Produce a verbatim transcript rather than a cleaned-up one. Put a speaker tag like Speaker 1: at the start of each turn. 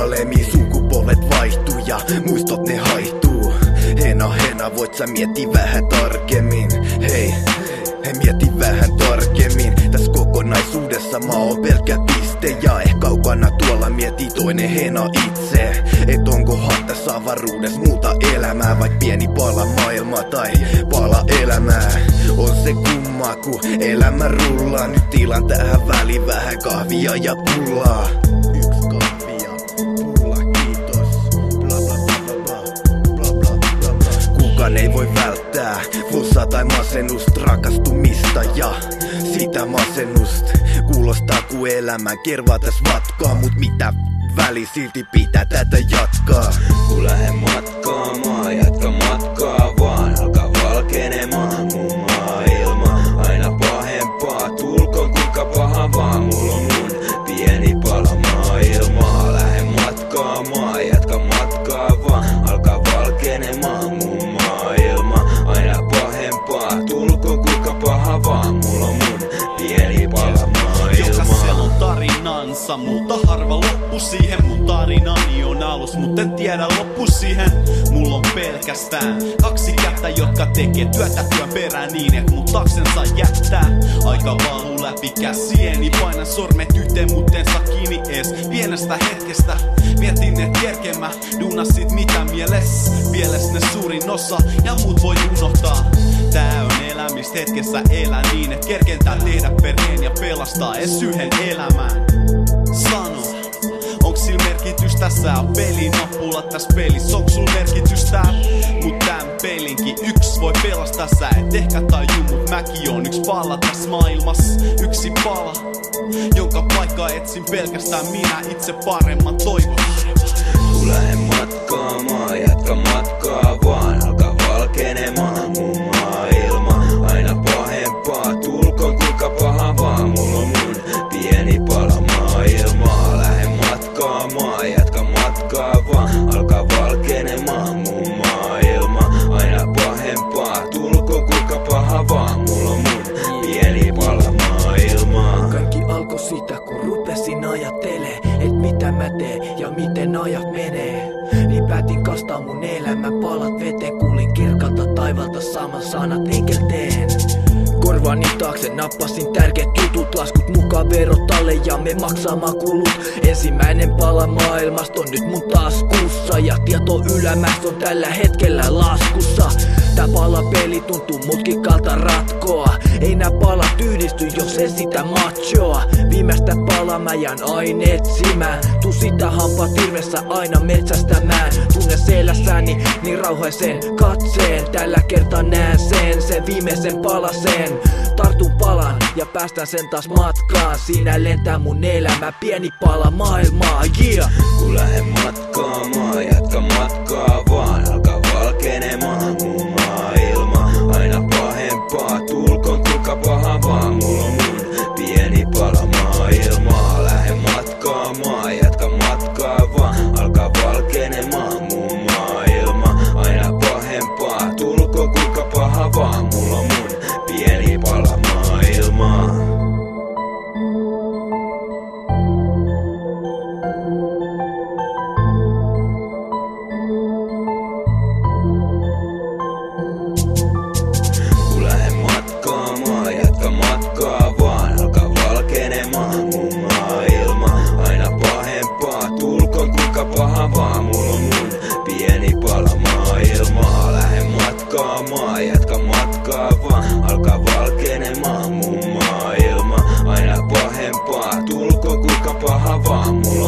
Speaker 1: kalemi, sukupolvet vaihtuu ja muistot ne haihtuu. Hena, hena, voit sä miettiä vähän tarkemmin. Hei, he mieti vähän tarkemmin. Tässä kokonaisuudessa mä oon pelkkä piste. Ja ehkä kaukana tuolla mieti toinen hena itse. Et onkohan tässä avaruudessa muuta elämää, vaik pieni pala maailmaa tai pala elämää. On se kumma ku elämä rullaa. Nyt tilan tähän väliin vähän kahvia ja pullaa. Yks kahvia, pulla, kiitos. Bla bla bla bla bla bla bla bla. Kukaan ei voi välttää flussaa tai masennusta, rakastumista ja sitä masennusta. Kuulostaa ku elämän kervaa täs vatkaa, mut mitä väli silti pitää tätä jatkaa.
Speaker 2: Kun lähden matkaamaan, jatka matkaa vaan, alkaa valkenemaan mun maailma. Aina pahempaa, tulkoon kuinka paha vaan, mulla on mun pieni pala maailmaa. Lähden matkaamaan, jatka matkaa vaan, alkaa valkenemaan mun maailma. Aina pahempaa, tulkoon kuinka paha vaan, mulla on mun pieni pala maailmaa.
Speaker 3: Jokaisella on tarinansa, mutta harva loppu siihen. Mun tarinani on alus, mut en tiedä loppu siihen. Mulla on pelkästään kaksi kättä, jotka tekee työtä työn perään niin, et mut taksensa jättää. Aika valuu läpi käsieni, painan sormet yhteen, mut en saa kiinni ees pienestä hetkestä. Mietin et kerkemä, duunasit mitä mieles, vieles ne suurin osa ja muut voi unohtaa. Tää on elämistä hetkessä, elä niin et kerkentää tehdä perheen ja pelastaa ees yhden elämään. Sano, onks sil merkitystä? Sä on pelin nappula täs pelissä, onks sul merkitystä? Mut tän pelinkin yks voi pelastaa. Sä et ehkä taju, mut mäkin on yks pala täs maailmas. Yksi pala, jonka paikkaa etsin pelkästään minä itse paremman toivon.
Speaker 2: Kun lähden matkaamaan, jatka matkaa vaan, alkaa valkenemaan mun maailma. Aina pahempaa, tulkoon kuinka paha vaan, mulla on mun pieni pala maailmaa. Lähden matkaamaan, jatka matkaa vaan, alkaa valkenemaan mun maailma. Aina pahempaa, tulkoon kuinka paha vaan, mulla on mun pieni pala maailmaa.
Speaker 4: Kaikki alkoi sitä kun rupesin ajattelee, et mitä mä teen ja miten ajat menee. Niin päätin kastaa mun elämän palat veteen, kuulin kirkalta taivalta saman sanat enkelteen. Korvani taakse nappasin tärkeät jutut, laskut mukaan verot alle ja me maksamaan kulut. Ensimmäinen pala maailmasta on nyt mun taskussa ja tieto ylämästä on tällä hetkellä laskussa. Tää palapeli tuntuu mutkikalta ratkoa, ei nää palat yhdisty jos ei sitä machoa. Viimeistä palaa mä jään aina etsimään, tuu sitä hampaat irvessä aina metsästämään. Tunne selässäni niin rauhaisen katseen, tällä kertaa näen sen, sen viimeisen palaseen. Tartun palan ja päästän sen taas matkaan, siinä lentää mun elämä, pieni pala maailmaa, yeah.
Speaker 2: Kun lähden matkaamaan, jatka matkaa vaan, alkaa valkenemaan mun maailma. Aina pahempaa, tulkoon kuinka paha vaan, mulla on mun pieni pala maailmaa. Lähden matkaamaan, jatka matkaa vaan, alkaa valkenemaan mun maailma. Aina pahempaa, tulkoon kuinka paha vaan, mulla on mun pieni pala maailmaa. Kun lähden matkaamaan, jatka matkaa vaan, alkaa valkenemaan mun maailma. Aina pahempaa, tulkoon kuinka paha vaan, mulla on mun pieni pala maailmaa. Lähden matkaamaan, jatka matkaa vaan, alkaa valkenemaan mun maailma. Aina pahempaa, tulkoon kuinka paha vaan, mulla